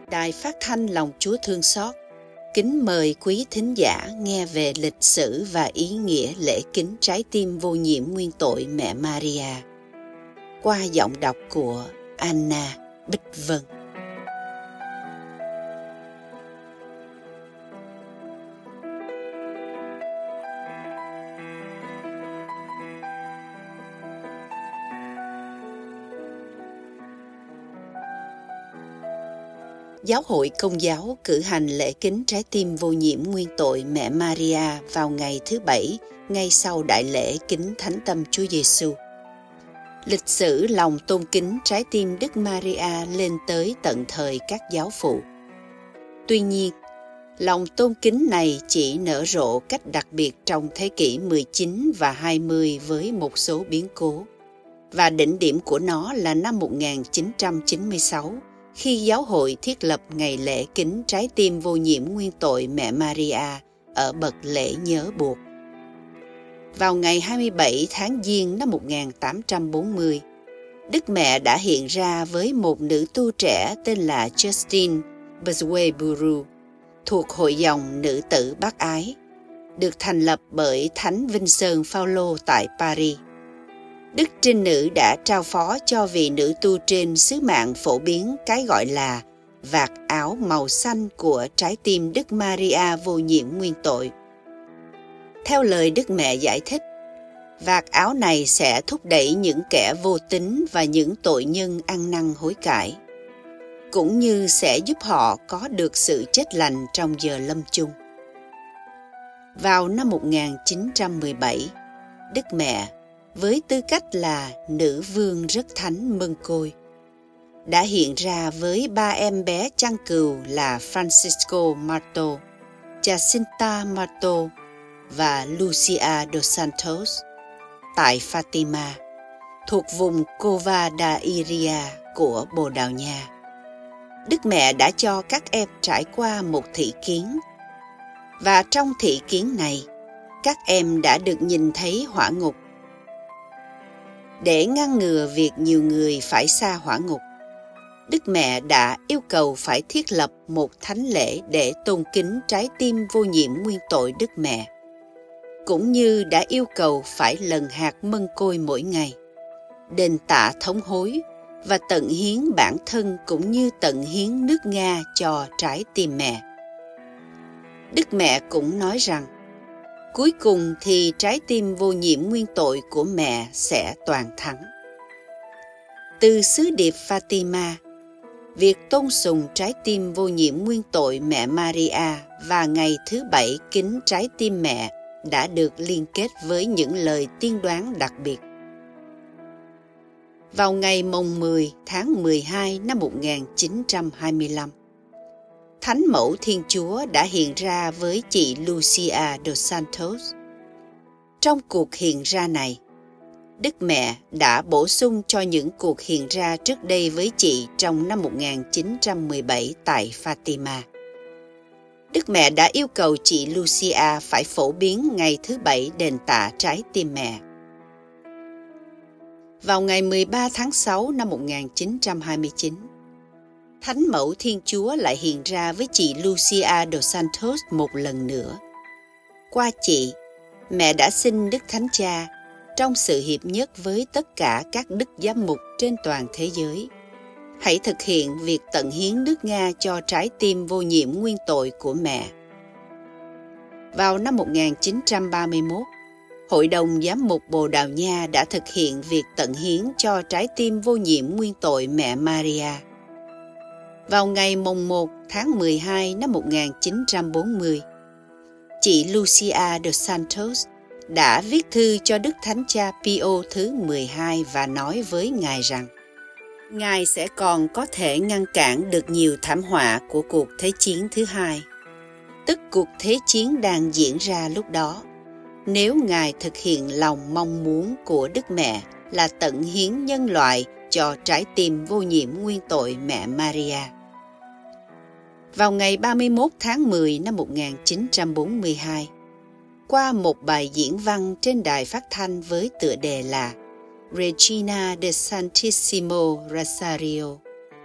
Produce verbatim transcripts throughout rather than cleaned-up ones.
Đài Phát thanh Lòng Chúa Thương Xót kính mời quý thính giả nghe về lịch sử và ý nghĩa lễ kính trái tim vô nhiễm nguyên tội mẹ Maria qua giọng đọc của Anna Bích Vân. Giáo hội Công giáo cử hành lễ kính trái tim vô nhiễm nguyên tội mẹ Maria vào ngày thứ Bảy, ngay sau đại lễ kính Thánh Tâm Chúa Giêsu. Lịch sử lòng tôn kính trái tim Đức Maria lên tới tận thời các giáo phụ. Tuy nhiên, lòng tôn kính này chỉ nở rộ cách đặc biệt trong thế kỷ mười chín và hai mươi với một số biến cố. Và đỉnh điểm của nó là năm một nghìn chín trăm chín mươi sáu, khi giáo hội thiết lập ngày lễ kính trái tim vô nhiễm nguyên tội mẹ Maria ở bậc lễ nhớ buộc. Vào ngày hai mươi bảy tháng Giêng năm một nghìn tám trăm bốn mươi, Đức Mẹ đã hiện ra với một nữ tu trẻ tên là Justine Bezuet-Buru, thuộc hội dòng nữ tử bác ái, được thành lập bởi Thánh Vinh Sơn Phaolô tại Paris. Đức Trinh Nữ đã trao phó cho vị nữ tu trên sứ mạng phổ biến cái gọi là vạt áo màu xanh của trái tim Đức Maria vô nhiễm nguyên tội. Theo lời Đức Mẹ giải thích, vạt áo này sẽ thúc đẩy những kẻ vô tín và những tội nhân ăn năn hối cải, cũng như sẽ giúp họ có được sự chết lành trong giờ lâm chung. Vào năm một nghìn chín trăm mười bảy, Đức Mẹ, với tư cách là nữ vương rất thánh mân côi, đã hiện ra với ba em bé chăn cừu là Francisco Marto, Jacinta Marto và Lucia dos Santos tại Fatima, thuộc vùng Cova da Iria của Bồ Đào Nha. Đức Mẹ đã cho các em trải qua một thị kiến, và trong thị kiến này, các em đã được nhìn thấy hỏa ngục. Để ngăn ngừa việc nhiều người phải xa hỏa ngục, Đức Mẹ đã yêu cầu phải thiết lập một thánh lễ để tôn kính trái tim vô nhiễm nguyên tội Đức Mẹ, cũng như đã yêu cầu phải lần hạt mân côi mỗi ngày, đền tạ thống hối và tận hiến bản thân cũng như tận hiến nước Nga cho trái tim mẹ. Đức Mẹ cũng nói rằng, cuối cùng thì trái tim vô nhiễm nguyên tội của mẹ sẽ toàn thắng. Từ sứ điệp Fatima, việc tôn sùng trái tim vô nhiễm nguyên tội mẹ Maria và ngày thứ Bảy kính trái tim mẹ đã được liên kết với những lời tiên đoán đặc biệt. Vào ngày mồng mười tháng mười hai năm một nghìn chín trăm hai mươi lăm, Thánh Mẫu Thiên Chúa đã hiện ra với chị Lucia dos Santos. Trong cuộc hiện ra này, Đức Mẹ đã bổ sung cho những cuộc hiện ra trước đây với chị trong năm một nghìn chín trăm mười bảy tại Fatima. Đức Mẹ đã yêu cầu chị Lucia phải phổ biến ngày thứ Bảy đền tạ trái tim mẹ. Vào ngày mười ba tháng sáu năm một nghìn chín trăm hai mươi chín, Thánh Mẫu Thiên Chúa lại hiện ra với chị Lucia dos Santos một lần nữa. Qua chị, mẹ đã xin Đức Thánh Cha, trong sự hiệp nhất với tất cả các đức giám mục trên toàn thế giới, hãy thực hiện việc tận hiến nước Nga cho trái tim vô nhiễm nguyên tội của mẹ. Vào năm một nghìn chín trăm ba mươi mốt, Hội đồng Giám mục Bồ Đào Nha đã thực hiện việc tận hiến cho trái tim vô nhiễm nguyên tội mẹ Maria. Vào ngày mồng một tháng mười hai năm một nghìn chín trăm bốn mươi, chị Lucia dos Santos đã viết thư cho Đức Thánh Cha Pio thứ mười hai và nói với Ngài rằng Ngài sẽ còn có thể ngăn cản được nhiều thảm họa của cuộc Thế chiến thứ hai, tức cuộc Thế chiến đang diễn ra lúc đó, nếu Ngài thực hiện lòng mong muốn của Đức Mẹ là tận hiến nhân loại cho trái tim vô nhiễm nguyên tội mẹ Maria. Vào ngày ba mươi mốt tháng mười năm một nghìn chín trăm bốn mươi hai, qua một bài diễn văn trên đài phát thanh với tựa đề là Regina de Santissimo Rosario,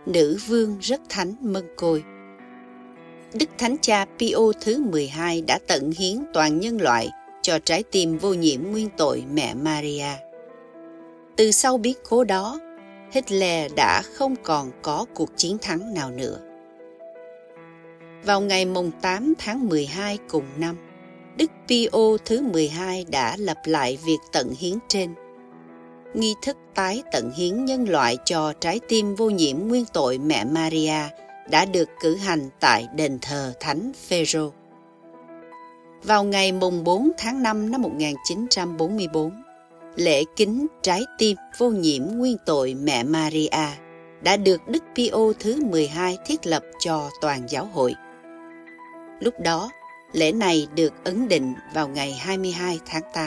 nữ vương rất thánh mân côi. Đức Thánh Cha Pio thứ mười hai đã tận hiến toàn nhân loại cho trái tim vô nhiễm nguyên tội mẹ Maria. Từ sau biến cố đó, Hitler đã không còn có cuộc chiến thắng nào nữa. Vào ngày mùng tám tháng mười hai cùng năm, Đức Pio thứ mười hai đã lặp lại việc tận hiến trên. Nghi thức tái tận hiến nhân loại cho trái tim vô nhiễm nguyên tội mẹ Maria đã được cử hành tại đền thờ Thánh Phêrô. Vào ngày mùng bốn tháng năm năm một nghìn chín trăm bốn mươi tư, lễ kính trái tim vô nhiễm nguyên tội mẹ Maria đã được Đức Pio thứ mười hai thiết lập cho toàn giáo hội. Lúc đó, lễ này được ấn định vào ngày hai mươi hai tháng tám.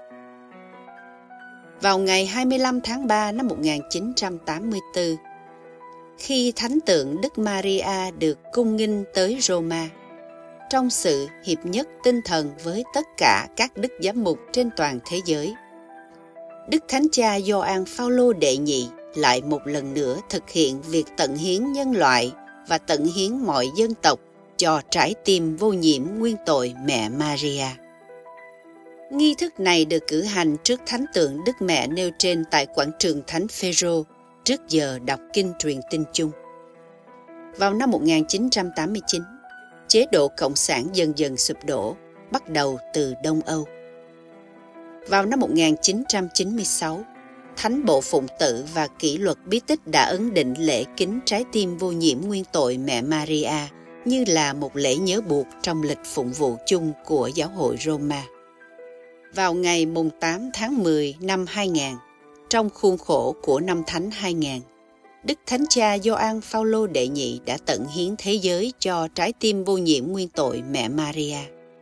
Vào ngày hai mươi lăm tháng ba năm một nghìn chín trăm tám mươi tư, khi thánh tượng Đức Maria được cung nghinh tới Roma, trong sự hiệp nhất tinh thần với tất cả các đức giám mục trên toàn thế giới, Đức Thánh Cha Gioan Phaolô đệ nhị lại một lần nữa thực hiện việc tận hiến nhân loại và tận hiến mọi dân tộc cho trái tim vô nhiễm nguyên tội mẹ Maria. Nghi thức này được cử hành trước thánh tượng Đức Mẹ nêu trên tại quảng trường Thánh Phêrô trước giờ đọc kinh truyền tin chung. Vào năm một nghìn chín trăm tám mươi chín, chế độ Cộng sản dần dần sụp đổ, bắt đầu từ Đông Âu. Vào năm một nghìn chín trăm chín mươi sáu, Thánh Bộ Phụng Tự và Kỷ luật Bí tích đã ấn định lễ kính trái tim vô nhiễm nguyên tội mẹ Maria như là một lễ nhớ buộc trong lịch phụng vụ chung của giáo hội Roma. Vào ngày mùng tám tháng mười năm hai nghìn, trong khuôn khổ của năm Thánh hai nghìn, Đức Thánh Cha Gioan Phaolô đệ nhị đã tận hiến thế giới cho trái tim vô nhiễm nguyên tội mẹ Maria.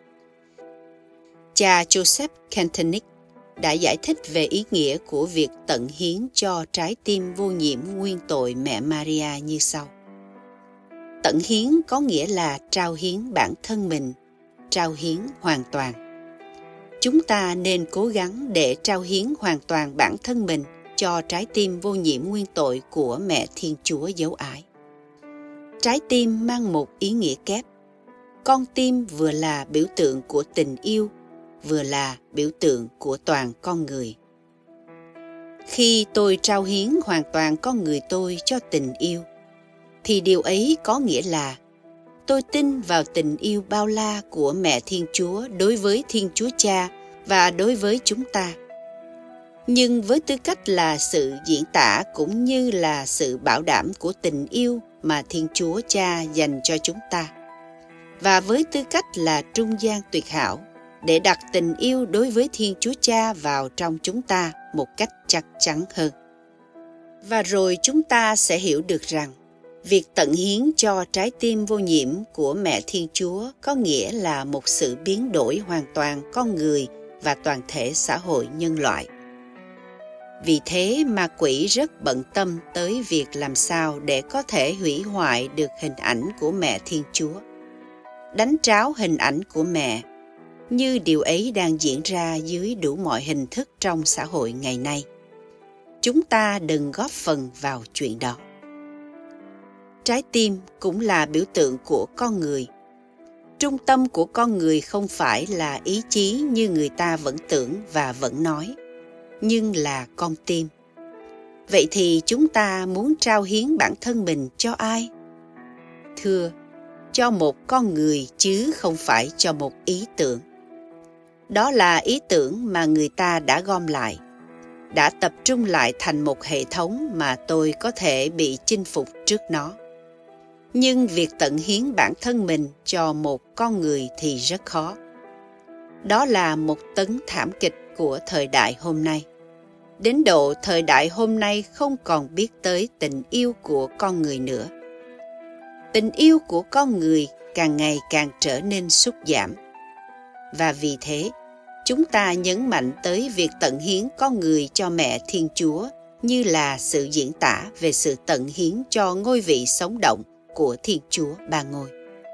Cha Joseph Kentenich đã giải thích về ý nghĩa của việc tận hiến cho trái tim vô nhiễm nguyên tội mẹ Maria như sau. Tận hiến có nghĩa là trao hiến bản thân mình, trao hiến hoàn toàn. Chúng ta nên cố gắng để trao hiến hoàn toàn bản thân mình cho trái tim vô nhiễm nguyên tội của mẹ Thiên Chúa dấu ái. Trái tim mang một ý nghĩa kép. Con tim vừa là biểu tượng của tình yêu, vừa là biểu tượng của toàn con người. Khi tôi trao hiến hoàn toàn con người tôi cho tình yêu, thì điều ấy có nghĩa là tôi tin vào tình yêu bao la của mẹ Thiên Chúa đối với Thiên Chúa Cha và đối với chúng ta. Nhưng với tư cách là sự diễn tả cũng như là sự bảo đảm của tình yêu mà Thiên Chúa Cha dành cho chúng ta. Và với tư cách là trung gian tuyệt hảo để đặt tình yêu đối với Thiên Chúa Cha vào trong chúng ta một cách chắc chắn hơn. Và rồi chúng ta sẽ hiểu được rằng việc tận hiến cho trái tim vô nhiễm của mẹ Thiên Chúa có nghĩa là một sự biến đổi hoàn toàn con người và toàn thể xã hội nhân loại. Vì thế ma quỷ rất bận tâm tới việc làm sao để có thể hủy hoại được hình ảnh của mẹ Thiên Chúa, đánh tráo hình ảnh của mẹ, như điều ấy đang diễn ra dưới đủ mọi hình thức trong xã hội ngày nay. Chúng ta đừng góp phần vào chuyện đó. Trái tim cũng là biểu tượng của con người. Trung tâm của con người không phải là ý chí như người ta vẫn tưởng và vẫn nói, nhưng là con tim. Vậy thì chúng ta muốn trao hiến bản thân mình cho ai? Thưa, cho một con người chứ không phải cho một ý tưởng. Đó là ý tưởng mà người ta đã gom lại, đã tập trung lại thành một hệ thống mà tôi có thể bị chinh phục trước nó. Nhưng việc tận hiến bản thân mình cho một con người thì rất khó. Đó là một tấn thảm kịch của thời đại hôm nay. Đến độ thời đại hôm nay không còn biết tới tình yêu của con người nữa. Tình yêu của con người càng ngày càng trở nên sút giảm. Và vì thế, chúng ta nhấn mạnh tới việc tận hiến con người cho mẹ Thiên Chúa như là sự diễn tả về sự tận hiến cho ngôi vị sống động của Thiên Chúa Ba Ngôi.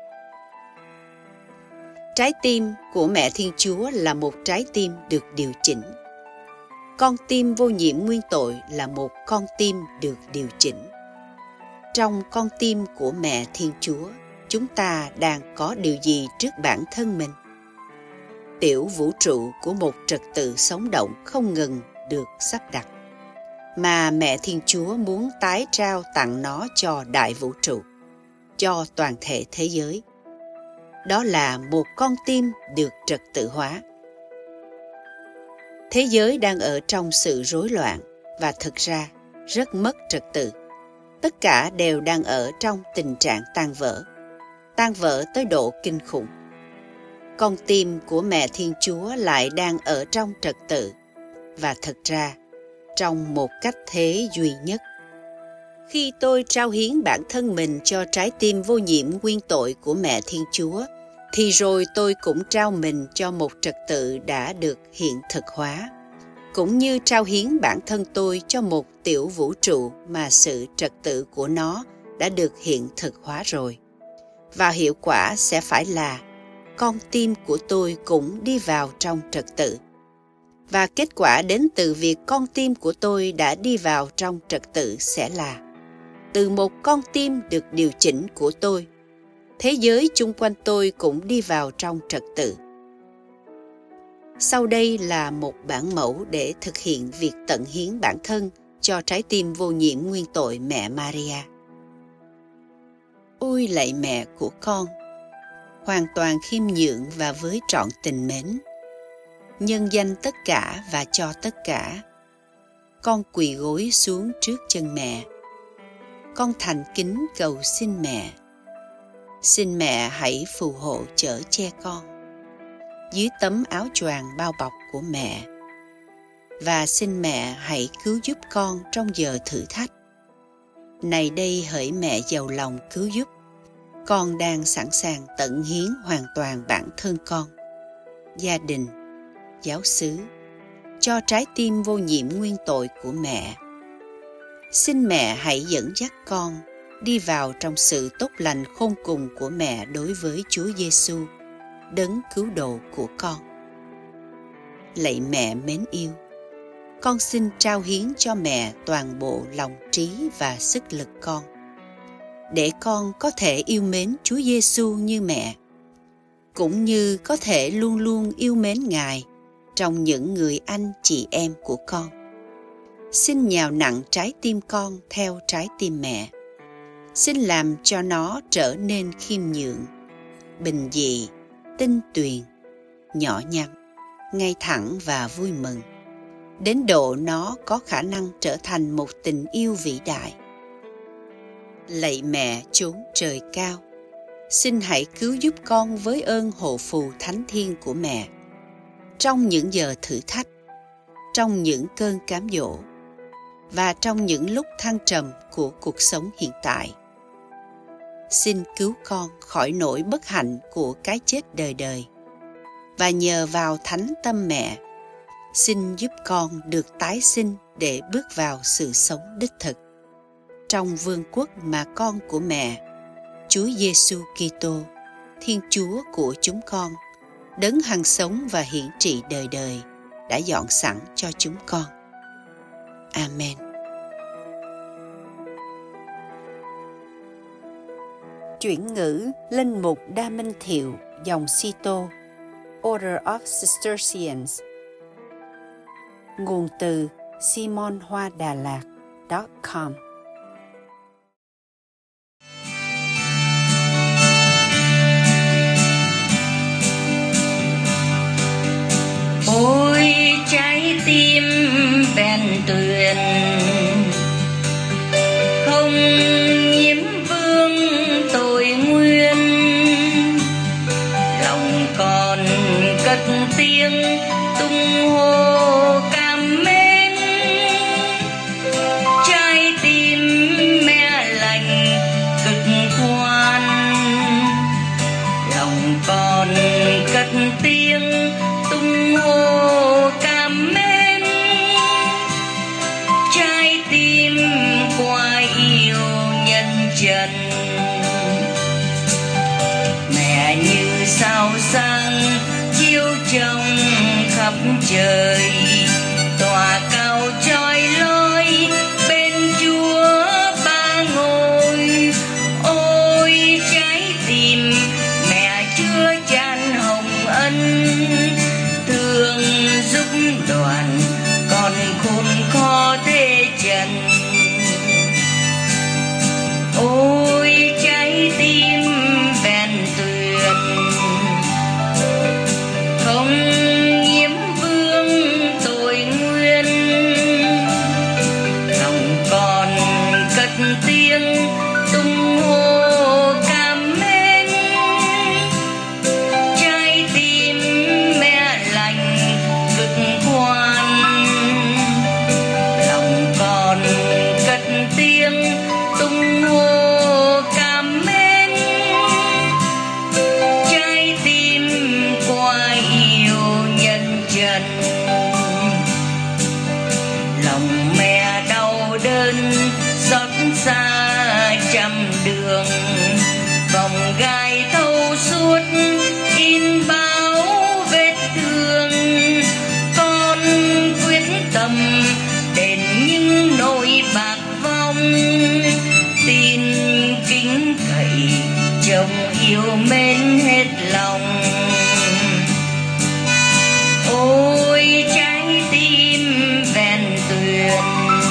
Trái tim của mẹ Thiên Chúa là một trái tim được điều chỉnh. Con tim vô nhiễm nguyên tội là một con tim được điều chỉnh. trong con tim của mẹ Thiên Chúa, chúng ta đang có điều gì trước bản thân mình? Tiểu vũ trụ của một trật tự sống động không ngừng được sắp đặt, mà mẹ Thiên Chúa muốn tái trao tặng nó cho đại vũ trụ, cho toàn thể thế giới. Đó là một con tim được trật tự hóa. Thế giới đang ở trong sự rối loạn và thực ra rất mất trật tự. Tất cả đều đang ở trong tình trạng tan vỡ, tan vỡ tới độ kinh khủng. Con tim của mẹ Thiên Chúa lại đang ở trong trật tự, và thực ra trong một cách thế duy nhất. Khi tôi trao hiến bản thân mình cho trái tim vô nhiễm nguyên tội của mẹ Thiên Chúa, thì rồi tôi cũng trao mình cho một trật tự đã được hiện thực hóa, cũng như trao hiến bản thân tôi cho một tiểu vũ trụ mà sự trật tự của nó đã được hiện thực hóa rồi. Và hiệu quả sẽ phải là con tim của tôi cũng đi vào trong trật tự. Và kết quả đến từ việc con tim của tôi đã đi vào trong trật tự sẽ là từ một con tim được điều chỉnh của tôi, thế giới chung quanh tôi cũng đi vào trong trật tự. Sau đây là một bản mẫu để thực hiện việc tận hiến bản thân cho trái tim vô nhiễm nguyên tội mẹ Maria. Ôi lạy mẹ của con, hoàn toàn khiêm nhượng và với trọn tình mến, nhân danh tất cả và cho tất cả, con quỳ gối xuống trước chân mẹ. Con thành kính cầu xin mẹ. Xin mẹ hãy phù hộ chở che con dưới tấm áo choàng bao bọc của mẹ. Và xin mẹ hãy cứu giúp con trong giờ thử thách. Này đây hỡi mẹ giàu lòng cứu giúp, con đang sẵn sàng tận hiến hoàn toàn bản thân con, gia đình, giáo xứ, cho trái tim vô nhiễm nguyên tội của mẹ. Xin mẹ hãy dẫn dắt con đi vào trong sự tốt lành khôn cùng của mẹ đối với Chúa Giêsu, đấng cứu độ của con. Lạy mẹ mến yêu, con xin trao hiến cho mẹ toàn bộ lòng trí và sức lực con, để con có thể yêu mến Chúa Giêsu như mẹ, cũng như có thể luôn luôn yêu mến Ngài trong những người anh chị em của con. Xin nhào nặng trái tim con theo trái tim mẹ. Xin làm cho nó trở nên khiêm nhượng, bình dị, tinh tuyền, nhỏ nhắn, ngay thẳng và vui mừng, đến độ nó có khả năng trở thành một tình yêu vĩ đại. Lạy mẹ chốn trời cao, xin hãy cứu giúp con với ơn hộ phù thánh thiêng của mẹ trong những giờ thử thách, trong những cơn cám dỗ và trong những lúc thăng trầm của cuộc sống hiện tại. Xin cứu con khỏi nỗi bất hạnh của cái chết đời đời, và nhờ vào thánh tâm mẹ, xin giúp con được tái sinh để bước vào sự sống đích thực trong vương quốc mà con của mẹ, Chúa Giêsu Kitô, Thiên Chúa của chúng con, đấng hằng sống và hiển trị đời đời, đã dọn sẵn cho chúng con. Amen. Chuyển ngữ Linh mục Đa Minh Thiệu, dòng Sito, Order of Cistercians. Nguồn từ simon hoa đà lạt chấm com. Ôi trái tim bèn tuyền, không nhiễm vương tội nguyên, lòng còn cất tiếng tung hô cảm mến. Trái tim mẹ lành cực khoan, lòng còn cất tiếng tung hô cảm mến. Trái tim qua yêu nhân trần, mẹ như sao sáng chiếu trong khắp trời, tỏa cao chói lọi bên Chúa Ba ngôi. in bao vết thương, con quyết tâm đền những nỗi bạc vong, tin kính cậy chồng yêu mến hết lòng. Ôi trái tim ven tuyền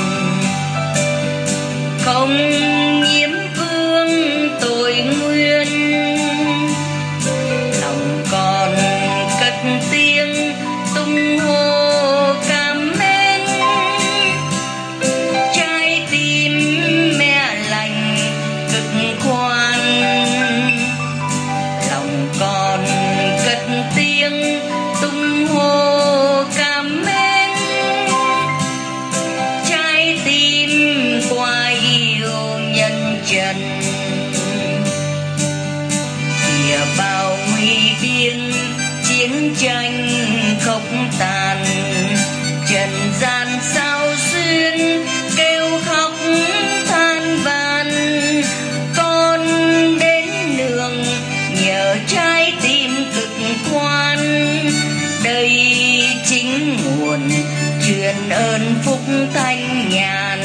không nhiễm vương tội nguyên, lòng còn cất tiếng tung hô cảm mến. Trái tim mẹ lành cực khoan, lòng còn cất tiếng tung hô cảm mến. Trái tim qua yêu nhân trần, kìa bao nguy biên chiến tranh khốc tàn. Trần gian sao xuyên kêu khóc than van, con đến nương nhờ trái tim cực khoan. Đây chính nguồn truyền ơn phúc thanh nhàn.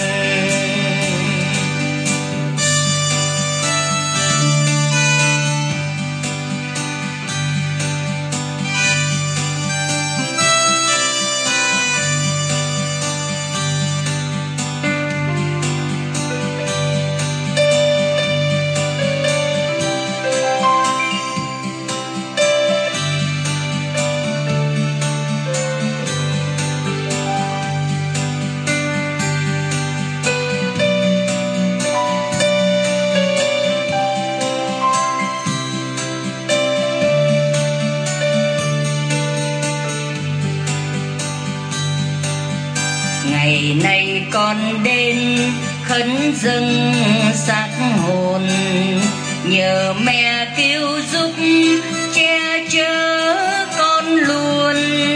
Ngày này con đến khấn dâng xác hồn, nhờ mẹ cứu giúp che chở con luôn,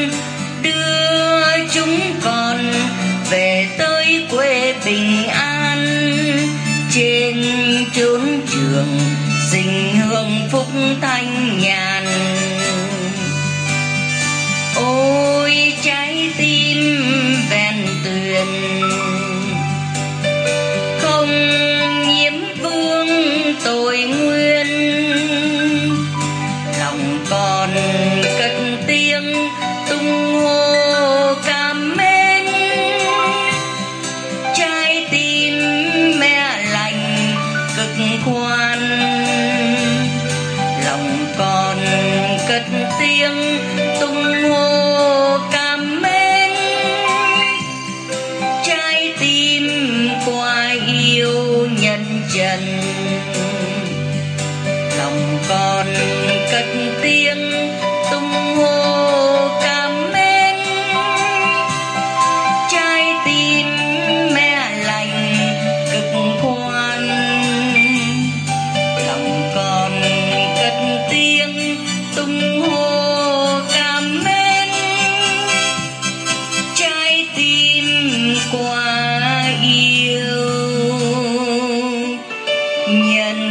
đưa chúng con về tới quê bình an. Trên chốn trường sinh hương phúc thanh nhàn. Ôi trái tim ven tuyền không nhiễm vương tội nguyên, lòng còn cất tiếng tung hô cảm mến. Trái tim mẹ lành cực khoan, lòng còn cất tiếng tung hô cảm mến. Trái tim qua yêu nhân trần, lòng còn cất tiếng tung hô cảm mến. Trái tim mẹ lành cực khoan, lòng còn cất tiếng tung hô cảm mến. Trái tim qua yêu nhân